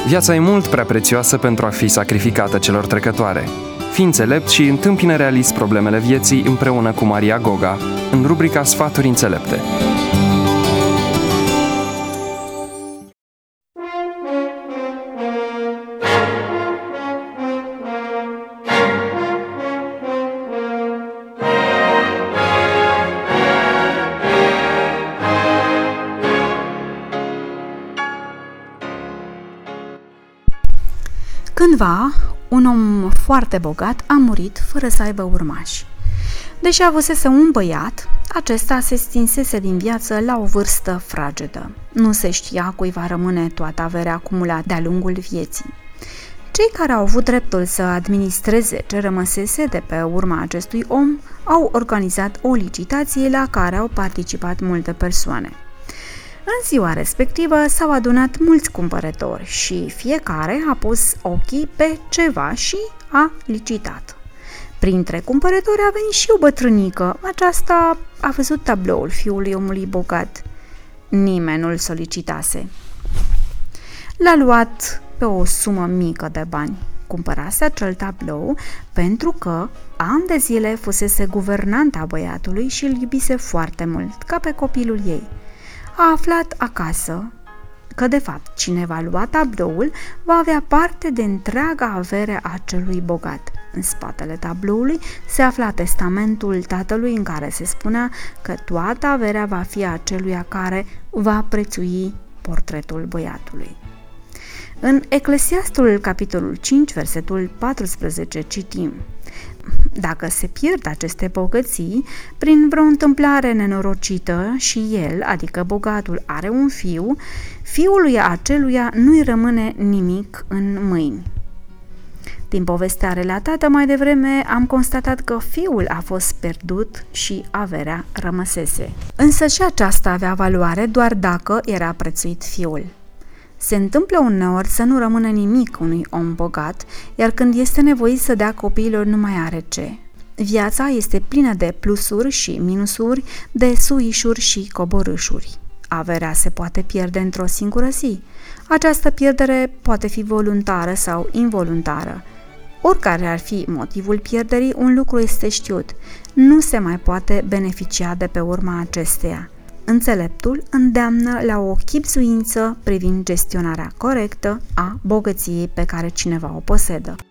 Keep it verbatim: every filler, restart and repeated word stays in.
Viața e mult prea prețioasă pentru a fi sacrificată celor trecătoare. Fii înțelept și întâmpină realist problemele vieții împreună cu Maria Goga, în rubrica Sfaturi înțelepte. Cândva, un om foarte bogat a murit fără să aibă urmași. Deși avusese un băiat, acesta se stinsese din viață la o vârstă fragedă. Nu se știa cui va rămâne toată averea acumulată de-a lungul vieții. Cei care au avut dreptul să administreze ce rămăsese de pe urma acestui om au organizat o licitație la care au participat multe persoane. În ziua respectivă s-au adunat mulți cumpărători și fiecare a pus ochii pe ceva și a licitat. Printre cumpărători a venit și o bătrânică. Aceasta a văzut tabloul fiului omului bogat. Nimeni nu-l solicitase. L-a luat pe o sumă mică de bani. Cumpărase acel tablou pentru că ani de zile fusese guvernanta băiatului și îl iubise foarte mult, ca pe copilul ei. A aflat acasă că, de fapt, cine va lua tabloul va avea parte de întreaga avere a celui bogat. În spatele tabloului se afla testamentul tatălui în care se spunea că toată averea va fi a celuia care va prețui portretul băiatului. În Eclesiastul, capitolul cinci, versetul paisprezece, citim: Dacă se pierd aceste bogății, prin vreo întâmplare nenorocită și el, adică bogatul, are un fiu, fiului aceluia nu-i rămâne nimic în mâini. Din povestea relatată mai devreme am constatat că fiul a fost pierdut și averea rămăsese. Însă și aceasta avea valoare doar dacă era prețuit fiul. Se întâmplă uneori să nu rămână nimic unui om bogat, iar când este nevoit să dea copiilor nu mai are ce. Viața este plină de plusuri și minusuri, de suișuri și coborâșuri. Averea se poate pierde într-o singură zi. Această pierdere poate fi voluntară sau involuntară. Oricare ar fi motivul pierderii, un lucru este știut: nu se mai poate beneficia de pe urma acesteia. Înțeleptul îndeamnă la o chibzuință privind gestionarea corectă a bogăției pe care cineva o posedă.